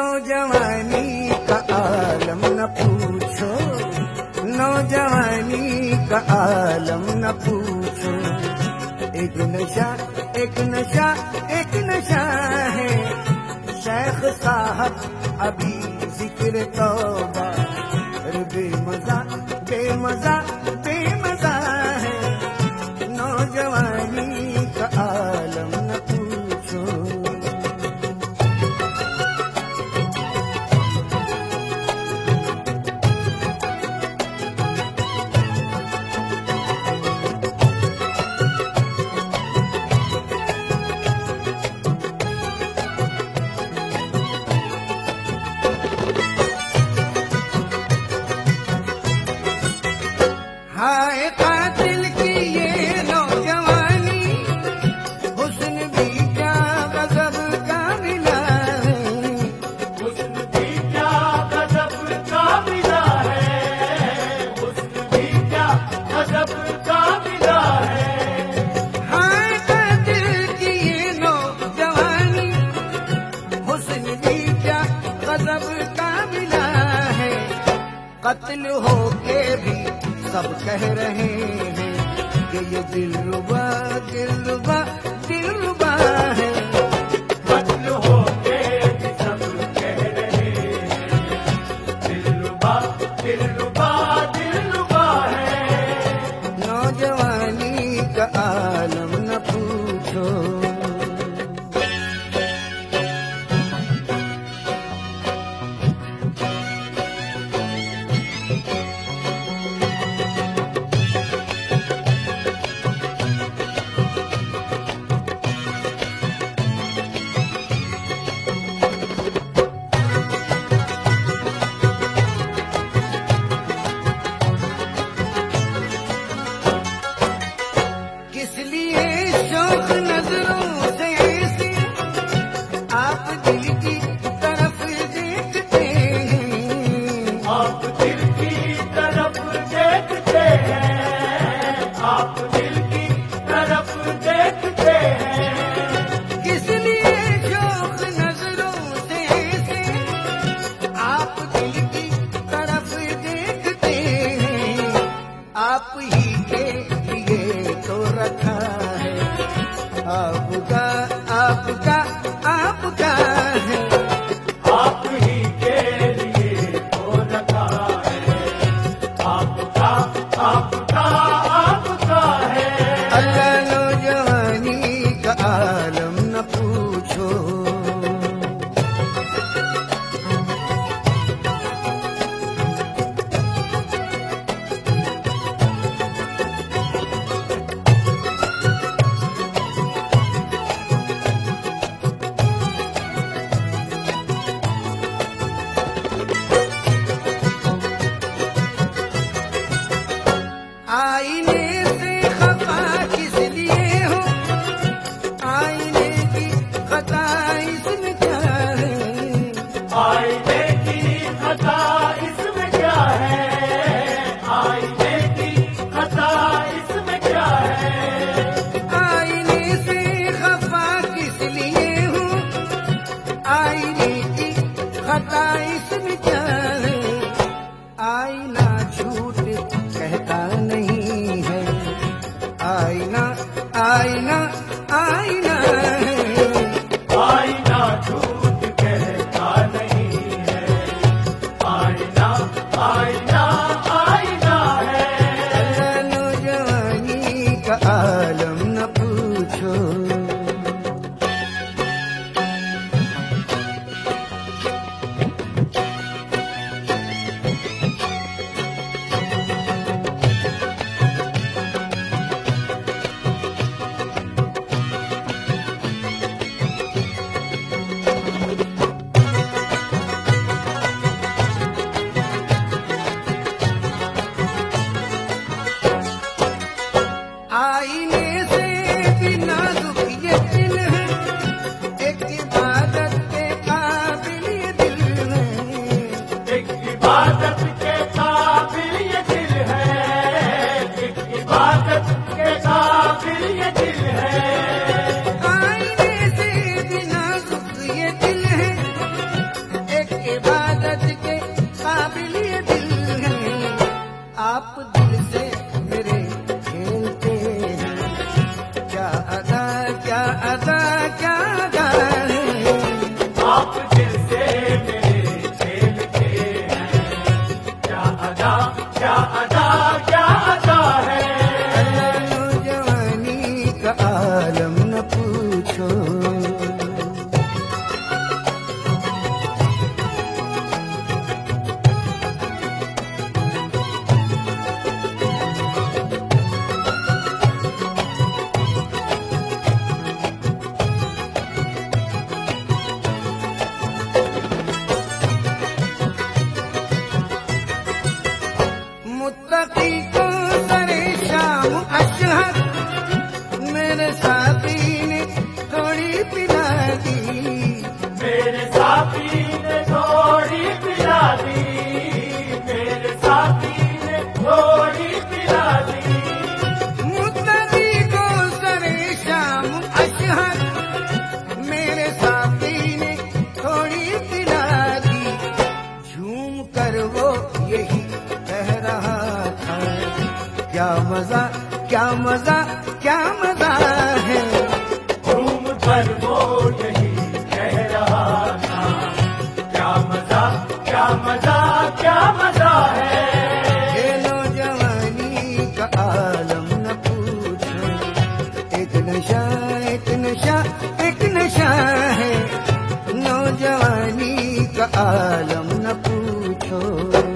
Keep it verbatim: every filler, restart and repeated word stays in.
नौजवानी का आलम न पूछो, नौजवानी का आलम न पूछो। एक नशा एक नशा एक नशा है, शेख साहब अभी जिक्र तौबा। बेमजा बेमजा बेमजा है, नौजवानी का आलम न पूछो। हाय कातिल की ये नौजवानी, हुस्न भी क्या गजब का मिला है, हुस्न भी क्या गजब का मिला है, हुस्न भी क्या गजब का मिला है। हाय कातिल की ये नौजवानी, हुस्न भी क्या गजब का मिला है। कत्ल होके भी सब कह रहे हैं कि ये दिलरुबा दिलरुबा दिलरुबा है। कत्ल होके भी सब कह रहे हैं, दिलरुबा दिलरुबा दिलरुबा है। नौजवानी का आलम न पूछो। किस लिए शौक नजरों से ऐसे आप दिल की तरफ देखते हैं, आप दिल की तरफ देखते हैं, आप दिल की तरफ देखते हैं। किस लिए शौक नजरों से ऐसे आप दिल की तरफ देखते हैं। आप ही के लिए तो रखा है, आपका आपका आपका है। आप ही के लिए तो रखा है, आपका आपका आपका है। अल्लाह नौजवानी का आलम न पूछो। आईने से खफा किस लिए हो, आईने की खता इसमें क्या है। आईने की खता इसमें क्या है, आईने की खता इसमें क्या है। आईने से खफा किस लिए हो, आईने की खता इसमें क्या है। आईना झूठ कहता नहीं है, आईना आईना आईना है। आईना झूठ कहता नहीं है, आईना आईना आईना है। अल्लाह नौजवानी का आलम न पूछो। यहाँ मेरे साथी ने थोड़ी पिला दी, झूम कर वो यही कह रहा था, क्या मजा क्या मजा क्या मजा है। घूम कर वो यही कह रहा था, क्या मजा क्या मजा क्या मजा है। खेलो जवानी का आलम न पूछो, एक नशा एक नशा एक नशा है, नौजवानी का आलम न पूछो।